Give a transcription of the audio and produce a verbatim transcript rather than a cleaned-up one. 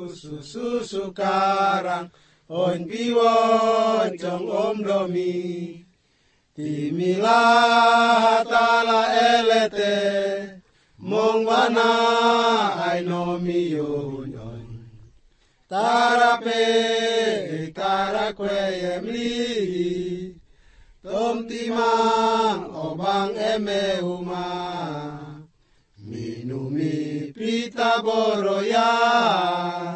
susu sukarang on piwon jong om domi timila tala elete mong wana ay nomi yon tarape tarakwe emli tom timang obang eme uma minumi pita boroya